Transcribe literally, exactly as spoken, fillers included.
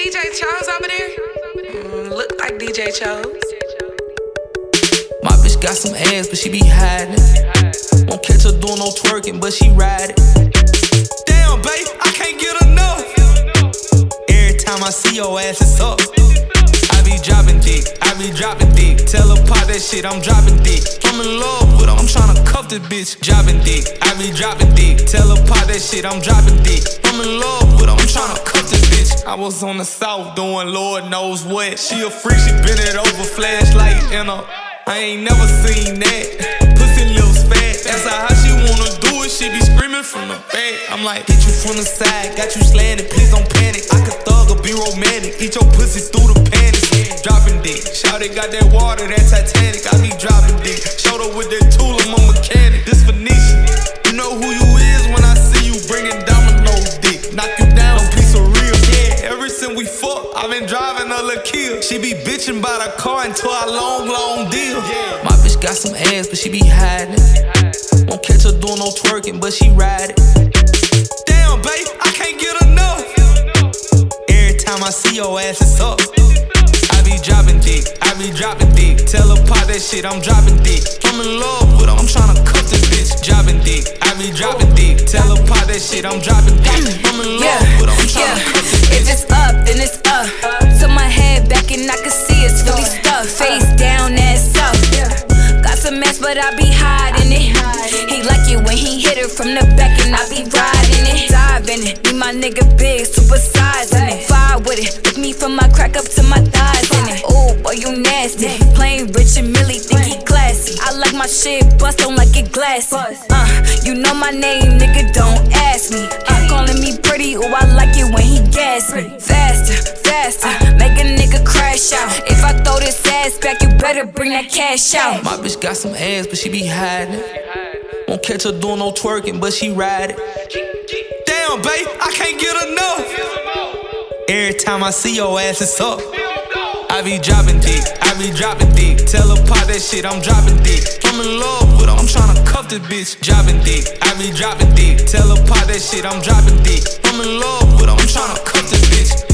D J Chose over there? Mm, look like D J Chose. My bitch got some ass, but she be hiding. Won't catch her doing no twerking, but she ride it. Damn, babe, I can't get enough. Every time I see your ass, it's up. I be dropping dick, I be dropping dick. Tell her pop that shit, I'm dropping dick. I'm in love with her, I'm tryna cuff this bitch. Dropping dick, I be dropping dick. Tell her pop that shit, I'm dropping dick. I'm in love with her, I'm tryna cuff this bitch. I was on the south doing Lord knows what. She a freak, she bend it over, flashlight in her. I ain't never seen that. Pussy lips fat. That's how she wanna do it. She be screaming from the back. I'm like, hit you from the side, got you slanted, please don't panic. I could thug or be romantic, eat your pussy through the panties. Dropping dick, shawty got that water, that Titanic. I be dropping dick, showed her with that tool, I'm a mechanic. This Phoenician, you know who you is when I see you bringing dominoes dick. Knock you down, no piece of real. Yeah, ever since we fuck, I been driving a little kill. She be bitching by the car into our long, long deal. Yeah. My bitch got some ass, but she be hiding. Won't catch her doing no twerking, but she ride it. Damn, babe, I can't get enough. Every time I see your ass, it's up. I be dropping dick, I be dropping dick. Tell her pop that shit, I'm dropping dick. I'm in love with her, I'm tryna cuff this bitch. Dropping dick, I be dropping dick. Tell her pop that shit, I'm dropping dick. I'm in love yeah, with her, I'm tryna yeah. cuff this bitch. If it's up, then it's up. Tilt my head back and I can see it's really stuck. Face down, ass up. Got some mess, but I be hiding it. He like it when he hit her from the back and I be riding it. Diving it, be my nigga big, super sizing it. Fire with it, pick me from my crack up to my thighs in it. Oh, boy, you nasty. Plain rich and Millie think he classy. I like my shit bust, don't like it glassy. Uh, you know my name, nigga, don't ask me. I'm calling me pretty, oh, I like it when he gas me. Faster, faster, make a nigga crash out. If I throw this ass back, you better bring that cash out. My bitch got some ass, but she be hiding. Won't catch her doing no twerking, but she ride it. Damn, babe, I can't get enough. Every time I see your ass, it's up. I be dropping dick, I be dropping dick. Tell her pop that shit, I'm dropping dick. I'm in love with her, I'm tryna cuff this bitch. Dropping dick, I be dropping dick. Tell her pop that shit, I'm dropping dick. I'm in love with her, I'm tryna cuff this bitch.